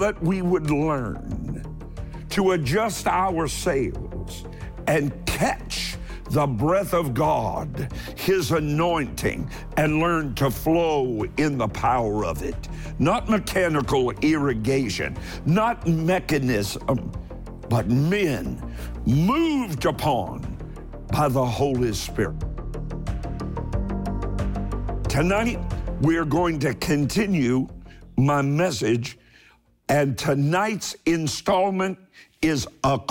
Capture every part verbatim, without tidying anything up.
that we would learn to adjust our sails and catch the breath of God, His anointing, and learn to flow in the power of it. Not mechanical irrigation, not mechanism, but men moved upon by the Holy Spirit. Tonight, we're going to continue my message, and tonight's installment is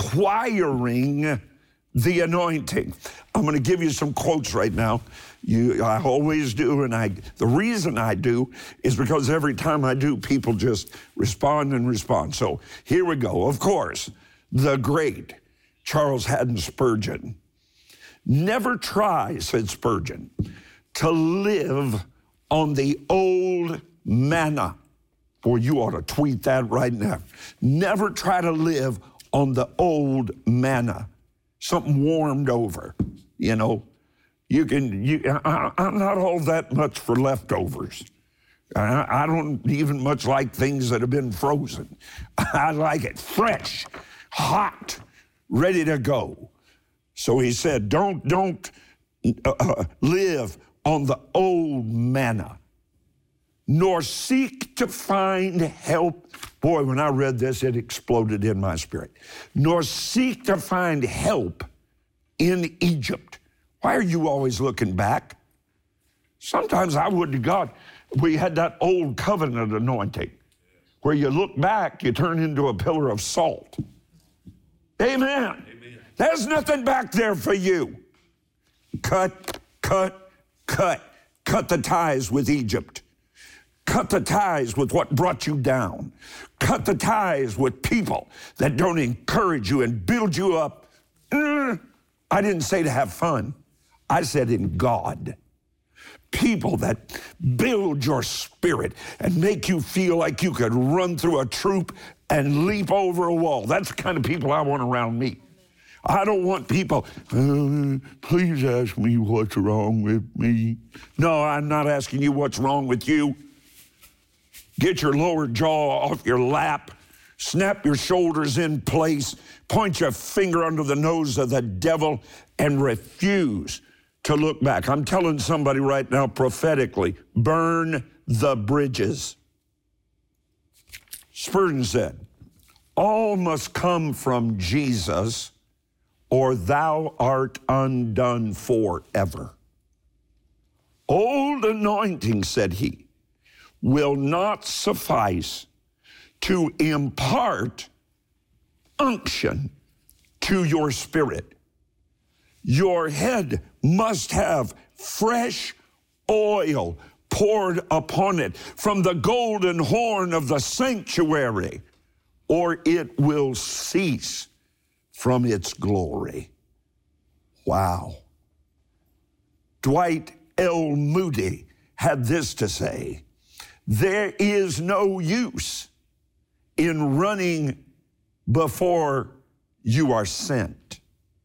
acquiring the anointing. I'm going to give you some quotes right now. You, I always do, and I. The reason I do is because every time I do, people just respond and respond. So here we go. Of course, the great Charles Haddon Spurgeon. Never try, said Spurgeon, to live on the old manna. Boy, you ought to tweet that right now. Never try to live on the old manna. Something warmed over, you know. You can, you, I, I'm not all that much for leftovers. I, I don't even much like things that have been frozen. I like it fresh, hot, ready to go. So he said, don't, don't uh, live on the old manna, nor seek to find help. Boy, when I read this, it exploded in my spirit. Nor seek to find help in Egypt. Why are you always looking back? Sometimes I would to God, we had that old covenant anointing where you look back, you turn into a pillar of salt. Amen. Amen. There's nothing back there for you. Cut, cut, cut. Cut the ties with Egypt. Cut the ties with what brought you down. Cut the ties with people that don't encourage you and build you up. Mm, I didn't say to have fun. I said in God. People that build your spirit and make you feel like you could run through a troop and leap over a wall. That's the kind of people I want around me. I don't want people, uh, please ask me what's wrong with me. No, I'm not asking you what's wrong with you. Get your lower jaw off your lap, snap your shoulders in place, point your finger under the nose of the devil, and refuse to look back. I'm telling somebody right now prophetically, burn the bridges. Spurgeon said, all must come from Jesus, or thou art undone forever. Old anointing, said he, will not suffice to impart unction to your spirit. Your head must have fresh oil poured upon it from the golden horn of the sanctuary, or it will cease from its glory. Wow. Dwight L. Moody had this to say, there is no use in running before you are sent.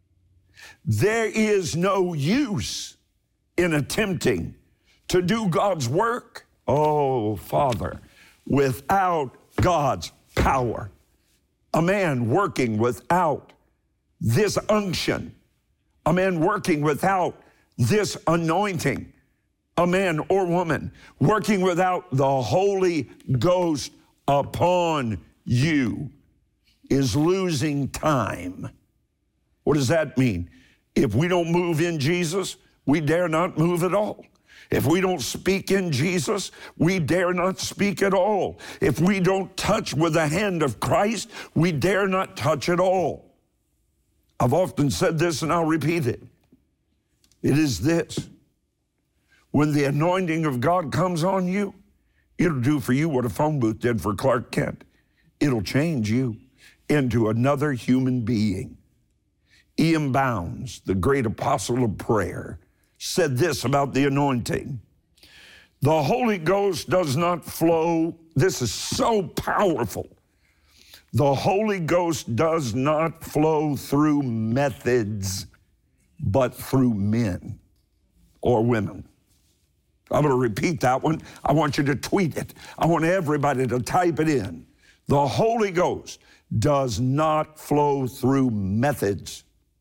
There is no use in attempting to do God's work, oh, Father, without God's power. A man working without this unction, a man working without this anointing, a man or woman working without the Holy Ghost upon you is losing time. What does that mean? If we don't move in Jesus, we dare not move at all. If we don't speak in Jesus, we dare not speak at all. If we don't touch with the hand of Christ, we dare not touch at all. I've often said this and I'll repeat it. It is this. When the anointing of God comes on you, it'll do for you what a phone booth did for Clark Kent. It'll change you into another human being. E M Bounds, the great apostle of prayer, said this about the anointing. The Holy Ghost does not flow. This is so powerful. The Holy Ghost does not flow through methods, but through men or women. I'm going to repeat that one. I want you to tweet it. I want everybody to type it in. The Holy Ghost does not flow through methods,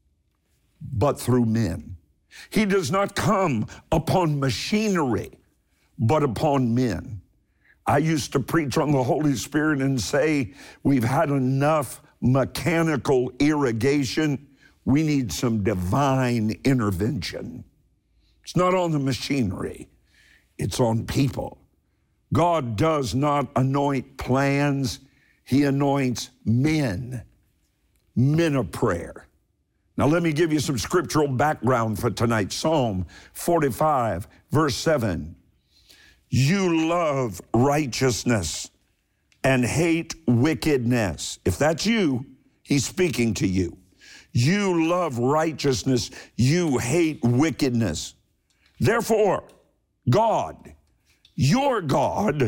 but through men. He does not come upon machinery, but upon men. I used to preach on the Holy Spirit and say, we've had enough mechanical irrigation. We need some divine intervention. It's not on the machinery, it's on people. God does not anoint plans, He anoints men, men of prayer. Now let me give you some scriptural background for tonight. Psalm forty-five, verse seven. You love righteousness and hate wickedness. If that's you, He's speaking to you. You love righteousness, you hate wickedness. Therefore, God, your God,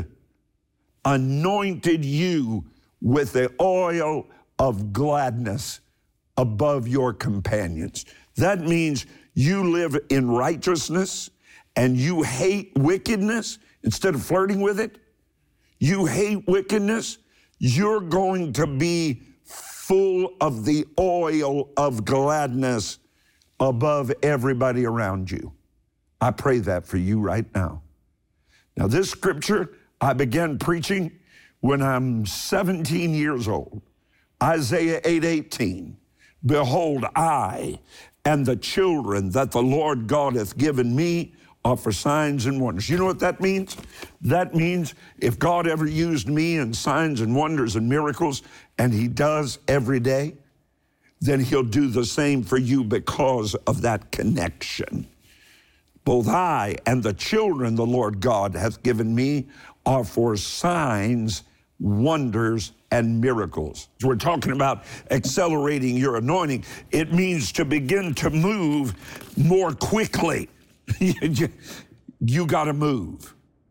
anointed you with the oil of gladness above your companions. That means you live in righteousness and you hate wickedness instead of flirting with it. You hate wickedness. You're going to be full of the oil of gladness above everybody around you. I pray that for you right now. Now, this scripture, I began preaching when I'm seventeen years old. Isaiah eight eighteen. Behold, I and the children that the Lord God hath given me are for signs and wonders. You know what that means? That means if God ever used me in signs and wonders and miracles, and He does every day, then He'll do the same for you because of that connection. Both I and the children the Lord God hath given me are for signs, wonders, and miracles. So we're talking about accelerating your anointing. It means to begin to move more quickly. you you got to move.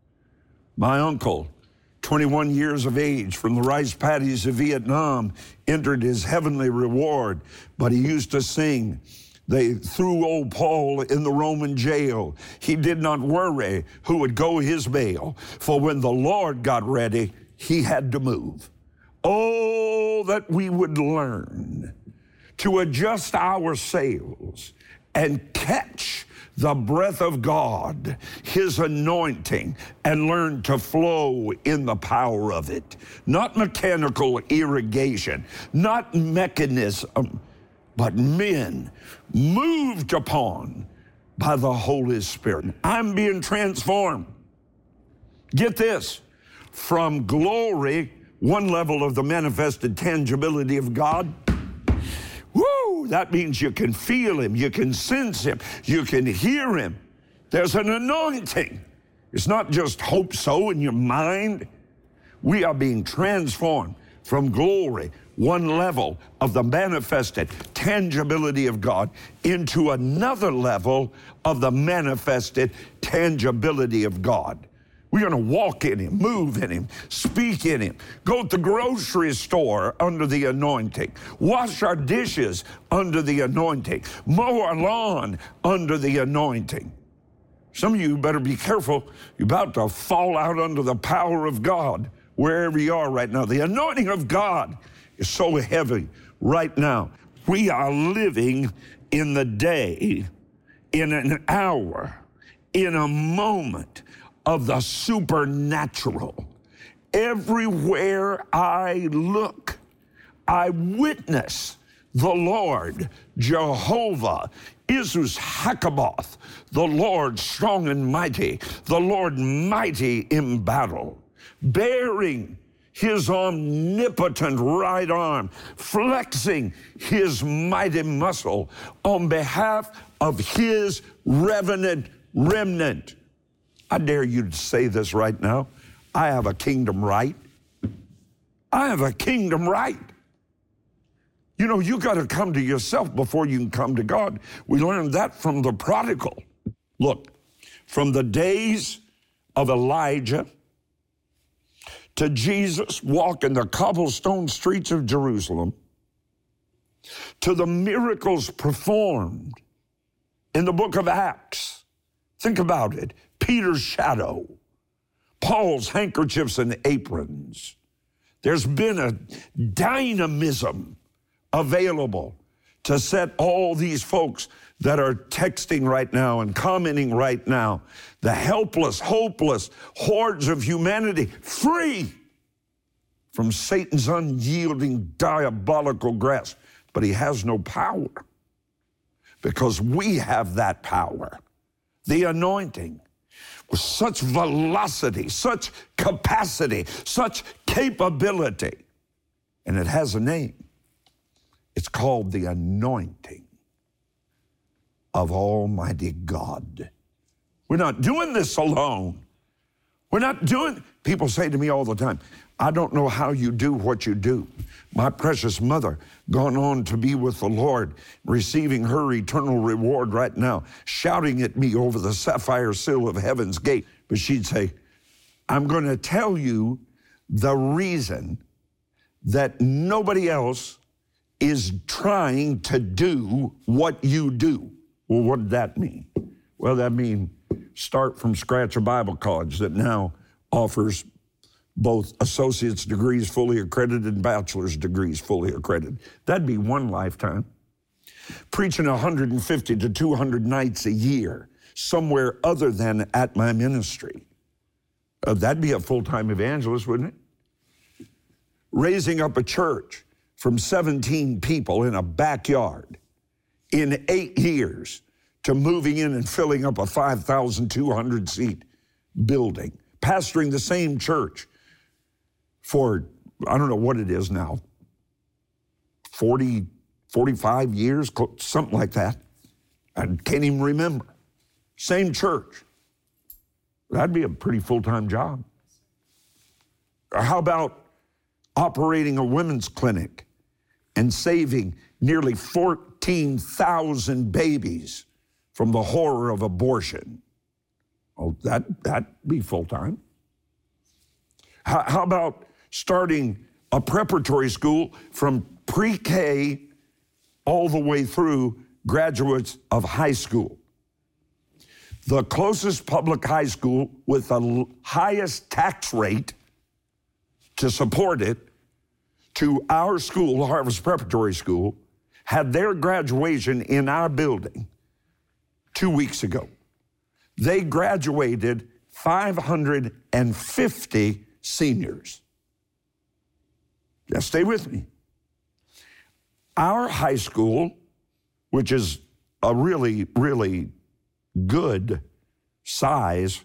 My uncle, twenty-one years of age, from the rice paddies of Vietnam, entered his heavenly reward, but he used to sing, they threw old Paul in the Roman jail. He did not worry who would go his bail, for when the Lord got ready, he had to move. Oh, that we would learn to adjust our sails and catch the breath of God, His anointing, and learn to flow in the power of it. Not mechanical irrigation, not mechanism, but men moved upon by the Holy Spirit. I'm being transformed. Get this, from glory, one level of the manifested tangibility of God. Woo, that means you can feel Him, you can sense Him, you can hear Him. There's an anointing. It's not just hope so in your mind. We are being transformed from glory, one level of the manifested tangibility of God, into another level of the manifested tangibility of God. We're going to walk in Him, move in Him, speak in Him, go to the grocery store under the anointing, wash our dishes under the anointing, mow our lawn under the anointing. Some of you better be careful. You're about to fall out under the power of God wherever you are right now. The anointing of God is so heavy right now. We are living in the day, in an hour, in a moment of the supernatural. Everywhere I look, I witness the Lord, Jehovah, Isus Hakaboth, the Lord strong and mighty, the Lord mighty in battle, bearing His omnipotent right arm, flexing His mighty muscle on behalf of His revenant remnant. I dare you to say this right now. I have a kingdom right. I have a kingdom right. You know, you got to come to yourself before you can come to God. We learned that from the prodigal. Look, from the days of Elijah to Jesus walking the cobblestone streets of Jerusalem, to the miracles performed in the book of Acts. Think about it. Peter's shadow, Paul's handkerchiefs and aprons, There's been a dynamism available to set all these folks that are texting right now and commenting right now, the helpless, hopeless hordes of humanity, free from Satan's unyielding, diabolical grasp. But he has no power, because we have that power, the anointing, with such velocity, such capacity, such capability. And it has a name. It's called the anointing of Almighty God. We're not doing this alone. We're not doing, people say to me all the time, I don't know how you do what you do. My precious mother, gone on to be with the Lord, receiving her eternal reward right now, shouting at me over the sapphire sill of heaven's gate. But she'd say, I'm going to tell you the reason that nobody else is trying to do what you do. Well, what did that mean? Well, that means start from scratch a Bible college that now offers both associate's degrees fully accredited and bachelor's degrees fully accredited. That'd be one lifetime. Preaching one hundred fifty to two hundred nights a year somewhere other than at my ministry. Uh, that'd be a full-time evangelist, wouldn't it? Raising up a church from seventeen people in a backyard in eight years to moving in and filling up a five thousand two hundred seat building. Pastoring the same church for, I don't know what it is now, forty, forty-five years, something like that. I can't even remember. Same church. That'd be a pretty full-time job. Or how about operating a women's clinic and saving nearly fourteen thousand babies from the horror of abortion? Oh, that, that'd be full-time. How, how about starting a preparatory school from pre-K all the way through graduates of high school? The closest public high school with the highest tax rate to support it to our school, Harvest Preparatory School, had their graduation in our building two weeks ago. They graduated five hundred fifty seniors. Now stay with me. Our high school, which is a really, really good size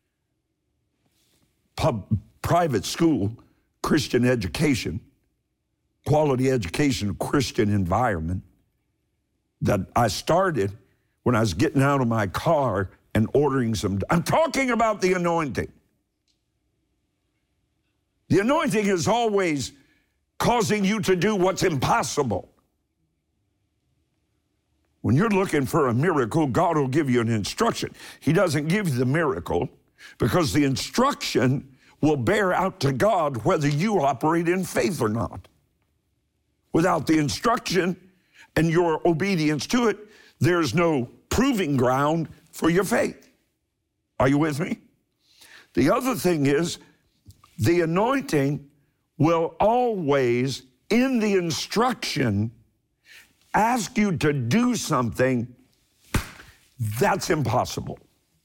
pub, private school, Christian education, quality education, Christian environment, that I started when I was getting out of my car and ordering some. I'm talking about the anointing. The anointing is always causing you to do what's impossible. When you're looking for a miracle, God will give you an instruction. He doesn't give you the miracle because the instruction will bear out to God whether you operate in faith or not. Without the instruction and your obedience to it, there's no proving ground for your faith. Are you with me? The other thing is, the anointing will always, in the instruction, ask you to do something that's impossible.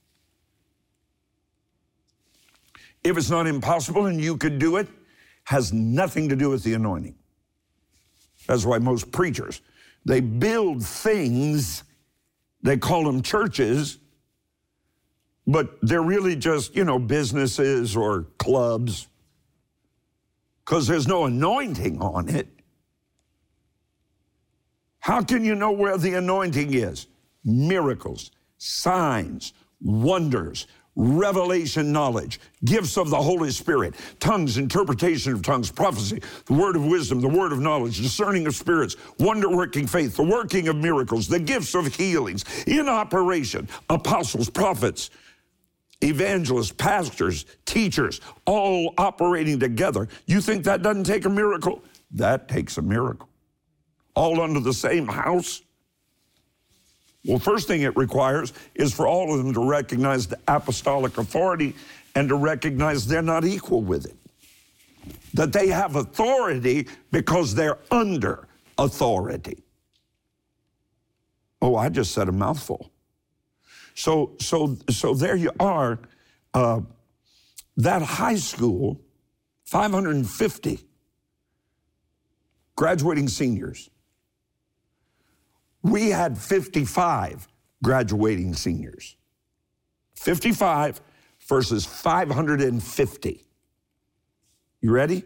If it's not impossible and you could do it, has nothing to do with the anointing. That's why most preachers, they build things, they call them churches, but they're really just, you know, businesses or clubs, because there's no anointing on it. How can you know where the anointing is? Miracles, signs, wonders, revelation knowledge, gifts of the Holy Spirit, tongues, interpretation of tongues, prophecy, the word of wisdom, the word of knowledge, discerning of spirits, wonder-working faith, the working of miracles, the gifts of healings, in operation, apostles, prophets, evangelists, pastors, teachers, all operating together. You think that doesn't take a miracle? That takes a miracle. All under the same house? Well, first thing it requires is for all of them to recognize the apostolic authority and to recognize they're not equal with it. that they have authority because they're under authority. Oh, I just said a mouthful. So, so, so there you are. Uh, that high school, five hundred fifty graduating seniors. We had fifty-five graduating seniors. fifty-five versus five hundred fifty. You ready?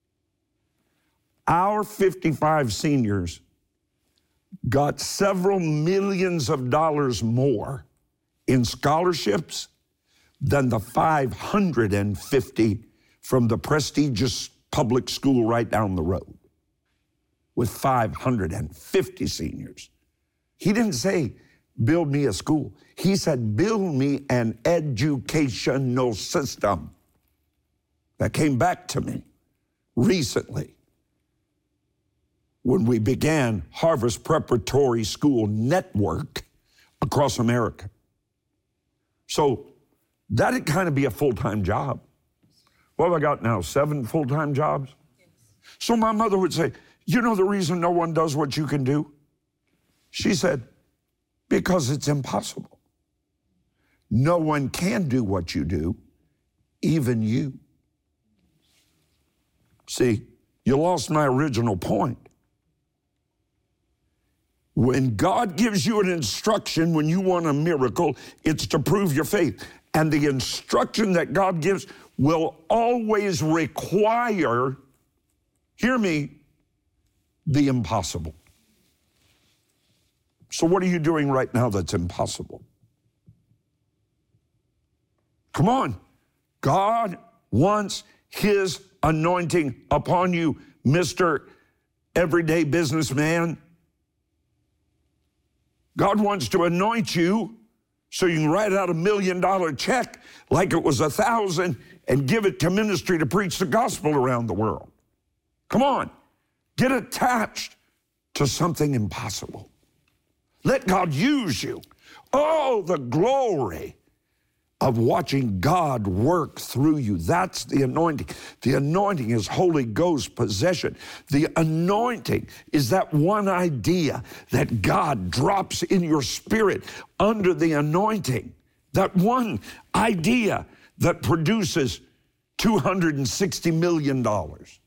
Our fifty-five seniors got several millions of dollars more in scholarships than the five hundred fifty from the prestigious public school right down the road with five hundred fifty seniors. He didn't say, build me a school. He said, build me an educational system. That came back to me recently when we began Harvest Preparatory School Network across America. So that'd kind of be a full-time job. What have I got now, seven full-time jobs? Yes. So my mother would say, you know the reason no one does what you can do? She said, because it's impossible. No one can do what you do, even you. See, you lost my original point. When God gives you an instruction, when you want a miracle, it's to prove your faith. And the instruction that God gives will always require, hear me, the impossible. So what are you doing right now that's impossible? Come on. God wants His anointing upon you, Mister Everyday Businessman. God wants to anoint you so you can write out a million dollar check like it was a thousand and give it to ministry to preach the gospel around the world. Come on, get attached to something impossible. Let God use you. Oh, the glory of watching God work through you. That's the anointing. The anointing is Holy Ghost possession. The anointing is that one idea that God drops in your spirit under the anointing. That one idea that produces two hundred sixty million dollars.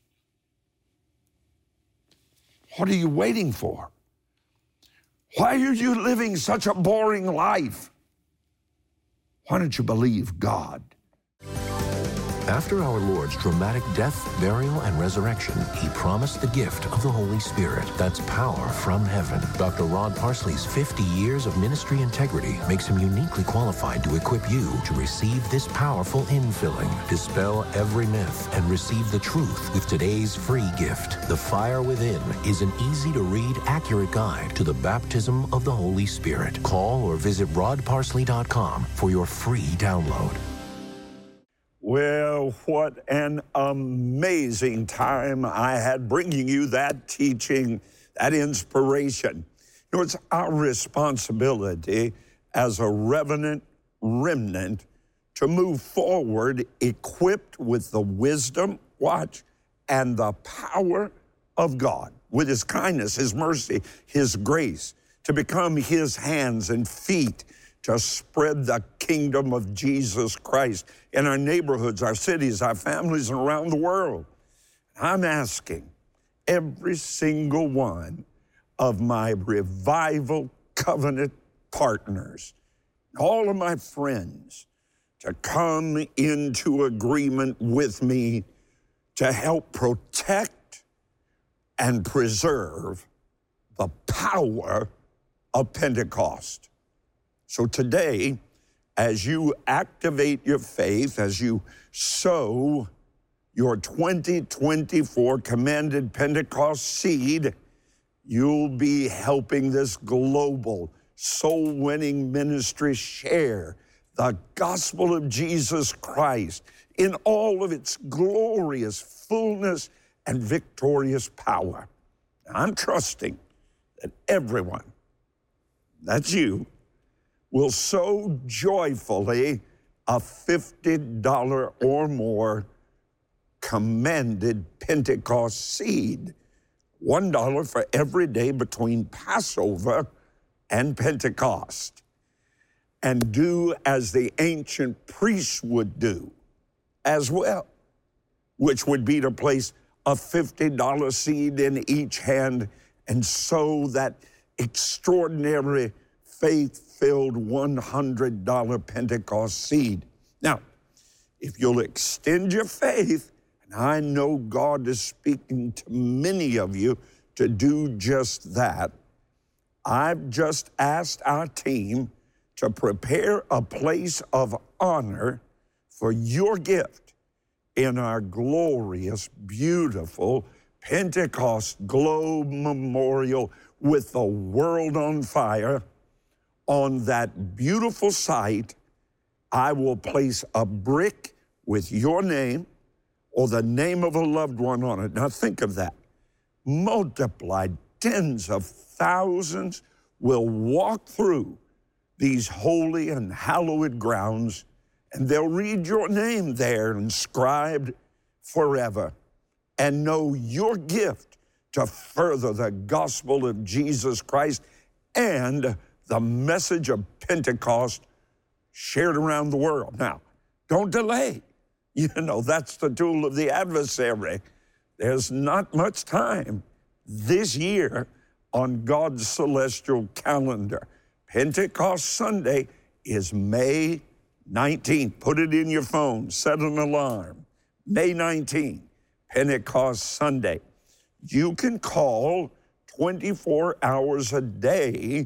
What are you waiting for? Why are you living such a boring life? Why don't you believe God? After our Lord's dramatic death, burial, and resurrection, He promised the gift of the Holy Spirit. That's power from heaven. Doctor Rod Parsley's fifty years of ministry integrity makes him uniquely qualified to equip you to receive this powerful infilling. Dispel every myth and receive the truth with today's free gift. The Fire Within is an easy-to-read, accurate guide to the baptism of the Holy Spirit. Call or visit rod parsley dot com for your free download. Well, what an amazing time I had bringing you that teaching, that inspiration. You know, it's our responsibility as a revenant remnant to move forward equipped with the wisdom, watch, and the power of God, with His kindness, His mercy, His grace, to become His hands and feet to spread the kingdom of Jesus Christ in our neighborhoods, our cities, our families, and around the world. I'm asking every single one of my Revival Covenant partners, all of my friends, to come into agreement with me to help protect and preserve the power of Pentecost. So today, as you activate your faith, as you sow your twenty twenty-four commanded Pentecost seed, you'll be helping this global soul-winning ministry share the gospel of Jesus Christ in all of its glorious fullness and victorious power. I'm trusting that everyone, that's you, will sow joyfully a fifty dollars or more recommended Pentecost seed, one dollar for every day between Passover and Pentecost. And do as the ancient priests would do as well, which would be to place a fifty dollar seed in each hand and sow that extraordinary faith-filled one hundred dollar Pentecost seed. Now, if you'll extend your faith, and I know God is speaking to many of you to do just that, I've just asked our team to prepare a place of honor for your gift in our glorious, beautiful Pentecost Globe Memorial with the world on fire. On that beautiful site, I will place a brick with your name or the name of a loved one on it. Now think of that. Multiplied tens of thousands will walk through these holy and hallowed grounds, and they'll read your name there inscribed forever and know your gift to further the gospel of Jesus Christ and the message of Pentecost shared around the world. Now, don't delay. You know, that's the tool of the adversary. There's not much time this year on God's celestial calendar. Pentecost Sunday is May nineteenth. Put it in your phone, set an alarm. May nineteenth, Pentecost Sunday. You can call twenty-four hours a day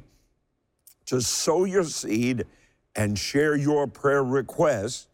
to sow your seed and share your prayer requests,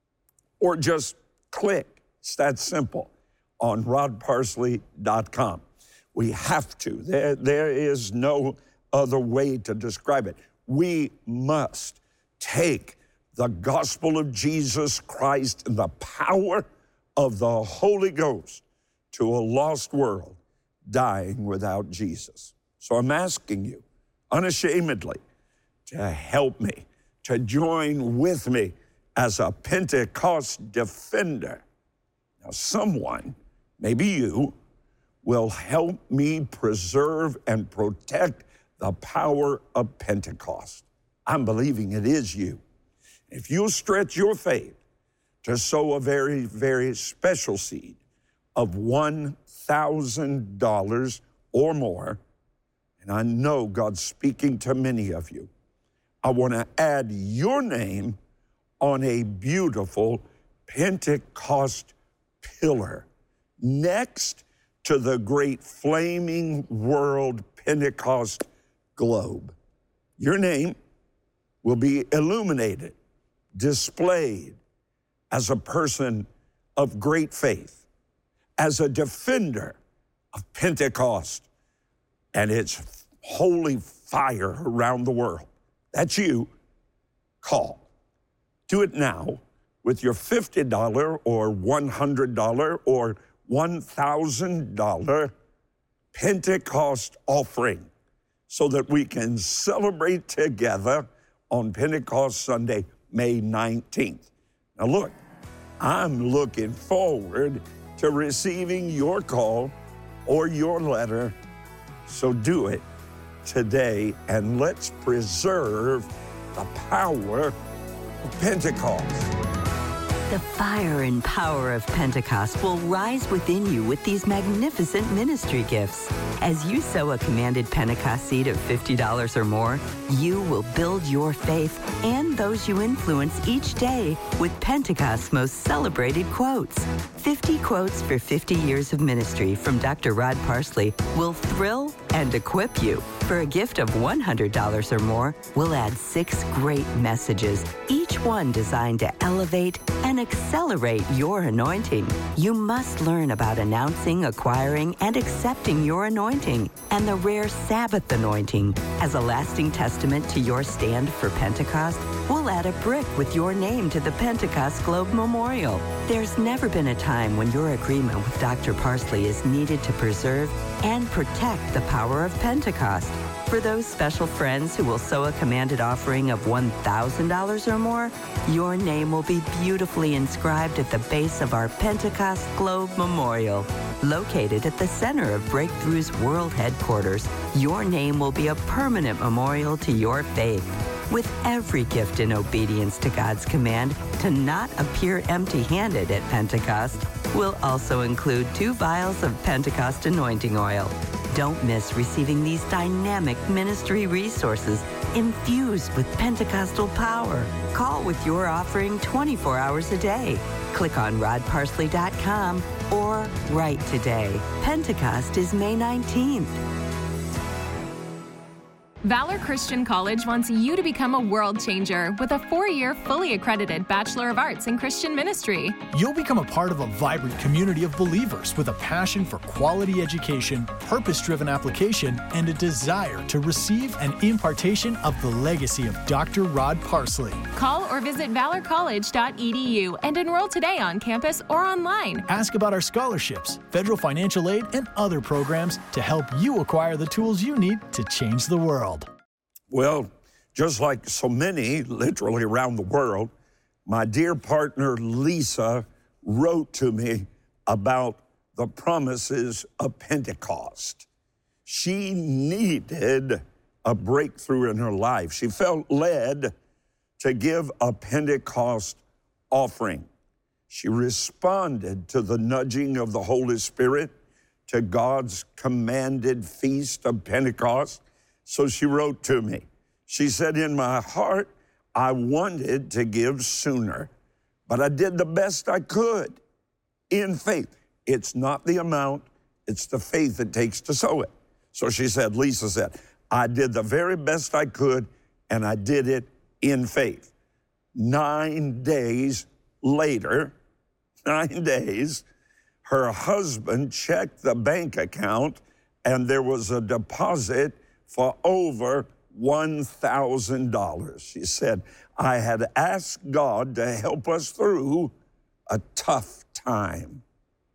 or just click, it's that simple, on rod parsley dot com. We have to. There, there is no other way to describe it. We must take the gospel of Jesus Christ and the power of the Holy Ghost to a lost world dying without Jesus. So I'm asking you, unashamedly, to help me, to join with me as a Pentecost defender. Now, someone, maybe you, will help me preserve and protect the power of Pentecost. I'm believing it is you. If you'll stretch your faith to sow a very, very special seed of one thousand dollars or more, and I know God's speaking to many of you, I want to add your name on a beautiful Pentecost pillar next to the great flaming world Pentecost globe. Your name will be illuminated, displayed as a person of great faith, as a defender of Pentecost and its holy fire around the world. That's you. Call. Do it now with your fifty dollar or one hundred dollar or one thousand dollar Pentecost offering so that we can celebrate together on Pentecost Sunday, May nineteenth. Now look, I'm looking forward to receiving your call or your letter, so do it today and let's preserve the power of Pentecost. The fire and power of Pentecost will rise within you with these magnificent ministry gifts. As you sow a commanded Pentecost seed of fifty dollars or more, you will build your faith and those you influence each day with Pentecost's most celebrated quotes. fifty quotes for fifty years of ministry from Doctor Rod Parsley will thrill and equip you. For a gift of one hundred dollars or more, we'll add six great messages, each one designed to elevate and accelerate your anointing. You must learn about announcing, acquiring, and accepting your anointing and the rare Sabbath anointing. As a lasting testament to your stand for Pentecost, we'll add a brick with your name to the Pentecost Globe Memorial. There's never been a time when your agreement with Doctor Parsley is needed to preserve and protect the power of Pentecost. For those special friends who will sow a commanded offering of one thousand dollars or more, your name will be beautifully inscribed at the base of our Pentecost Globe Memorial. Located at the center of Breakthrough's world headquarters, your name will be a permanent memorial to your faith. With every gift in obedience to God's command to not appear empty-handed at Pentecost, we'll also include two vials of Pentecost anointing oil. Don't miss receiving these dynamic ministry resources infused with Pentecostal power. Call with your offering twenty-four hours a day. Click on rod parsley dot com or write today. Pentecost is May nineteenth. Valor Christian College wants you to become a world changer with a four-year, fully accredited Bachelor of Arts in Christian Ministry. You'll become a part of a vibrant community of believers with a passion for quality education, purpose-driven application, and a desire to receive an impartation of the legacy of Doctor Rod Parsley. Call or visit valor college dot e d u and enroll today on campus or online. Ask about our scholarships, federal financial aid, and other programs to help you acquire the tools you need to change the world. Well, just like so many, literally around the world, my dear partner Lisa wrote to me about the promises of Pentecost. She needed a breakthrough in her life. She felt led to give a Pentecost offering. She responded to the nudging of the Holy Spirit to God's commanded feast of Pentecost. So she wrote to me. She said, in my heart, I wanted to give sooner, but I did the best I could in faith. It's not the amount, it's the faith it takes to sow it. So she said, Lisa said, I did the very best I could, and I did it in faith. Nine days later, nine days, her husband checked the bank account, and there was a deposit for over one thousand dollars. She said, I had asked God to help us through a tough time,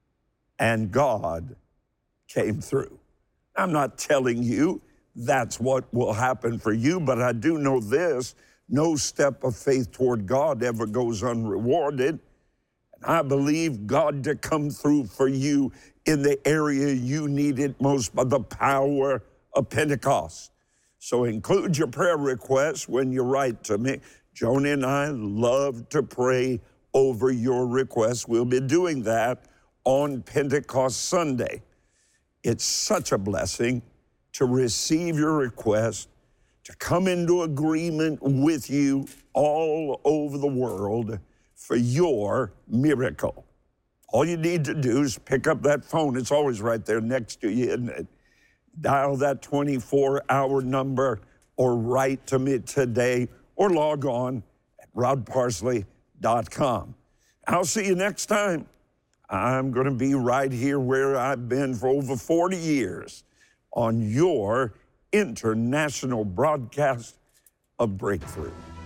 and God came through. I'm not telling you that's what will happen for you, but I do know this, no step of faith toward God ever goes unrewarded. And I believe God to come through for you in the area you need it most by the power of Pentecost. So include your prayer requests when you write to me. Joni and I love to pray over your requests. We'll be doing that on Pentecost Sunday. It's such a blessing to receive your request, to come into agreement with you all over the world for your miracle. All you need to do is pick up that phone. It's always right there next to you, isn't it? Dial that twenty-four hour number or write to me today or log on at rod parsley dot com. I'll see you next time. I'm going to be right here where I've been for over forty years on your international broadcast of Breakthrough.